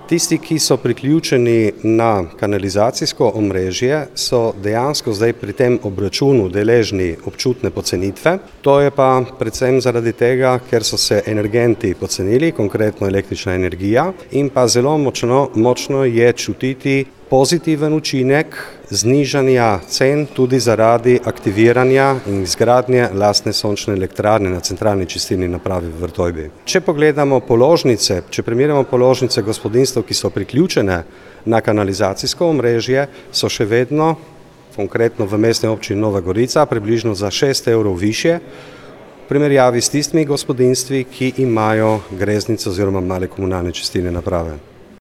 Tisti, ki so priključeni na kanalizacijsko omrežje, so dejansko zdaj pri tem obračunu deležni občutne pocenitve. To je pa predvsem zaradi tega, ker so se energenti pocenili, konkretno električna energija, in pa zelo močno je čutiti pozitiven učinek znižanja cen tudi zaradi aktiviranja in izgradnje lastne sončne elektrarne na centralni čistilni napravi v Vrtojbi. Če pogledamo položnice, če primerjamo položnice gospodinjstev, ki so priključene na kanalizacijsko omrežje, so še vedno, konkretno v mestni občini Nova Gorica, približno za 6 evrov višje, v primerjavi s tistimi gospodinjstvi, ki imajo greznice oziroma male komunalne čistilne naprave.